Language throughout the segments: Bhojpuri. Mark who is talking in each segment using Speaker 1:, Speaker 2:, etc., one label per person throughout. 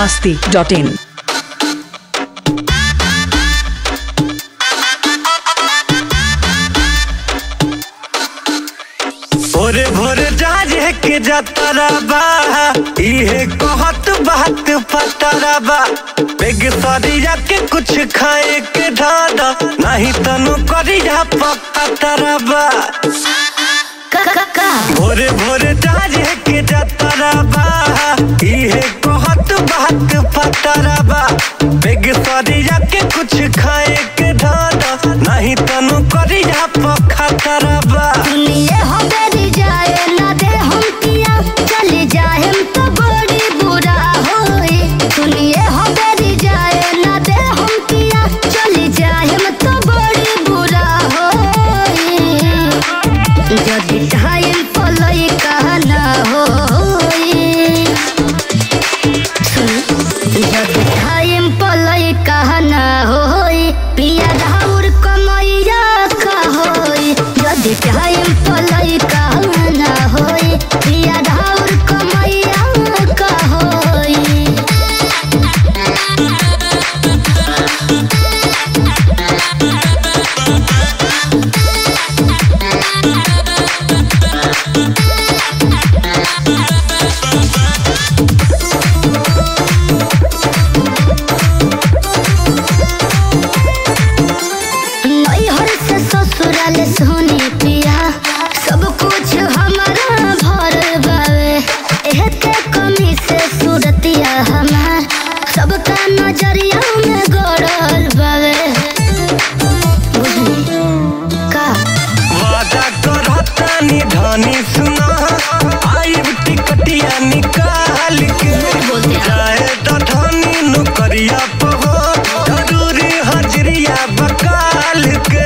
Speaker 1: biharmasti.in।
Speaker 2: भोरे भोरे जाजे के जतरा बा इहे कहत बात पतरा बा बेग सरिया के कुछ खाए के ढाडा नहीं तनो करिया पतरा बा भोरे भोरे जाजे के जतरा बा इहे कहत बात पतरा बा बेग सरिया के कुछ खाए के ढाडा नहीं तनो करिया पतरा बा धनी सुना आइब टिकटिया निकाल के जाए तो धनी नौकरिया पहो जरूरी हाजिरिया बकाल के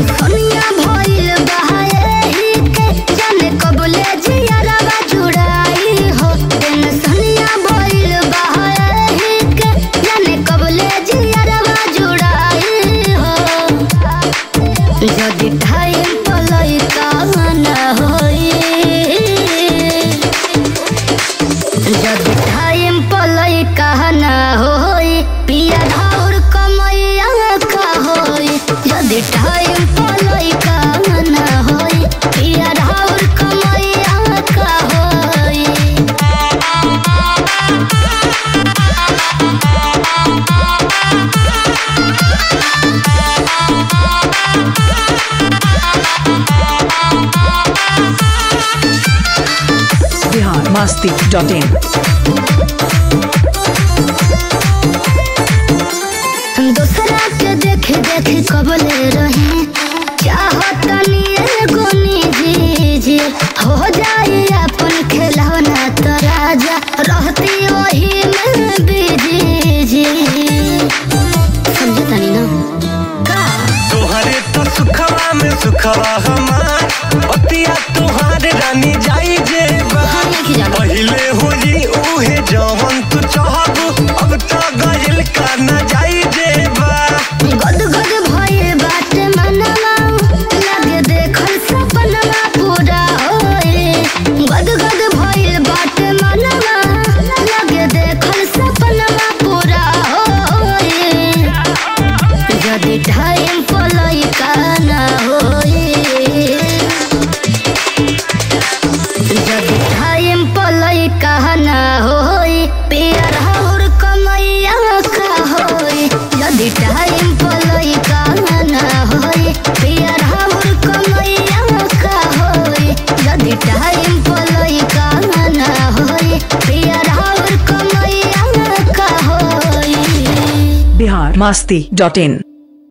Speaker 1: biharmasti.in।
Speaker 3: दूसरा के देखे देखे कबले रहे चाहतनी एगो निजी हो जाए अपन खिलौना तो राजा रहती वही में बिजी समझतनी ना का
Speaker 2: तोहरे तो सुखवा में सुखवा हमार पतिया तोहारे रानी जाई जे पहिले होली उहे जवन तू चाहबू अब तो गइल का ना जाई जेबा
Speaker 3: गद गद भइल बाटे मनवा लगे देखल सपनवा पूरा होए गद गद भइल बाटे मनवा लगे देखल सपनवा पूरा होए जदी टाइम पलई का ना होए जदी टाइम पलई का ना होए प्यार और कमैया का होए जदी टाइम पलई का ना होए प्यार और कमैया का होए जदी टाइम पलई का ना होए प्यार और कमैया का होए
Speaker 1: biharmasti.in।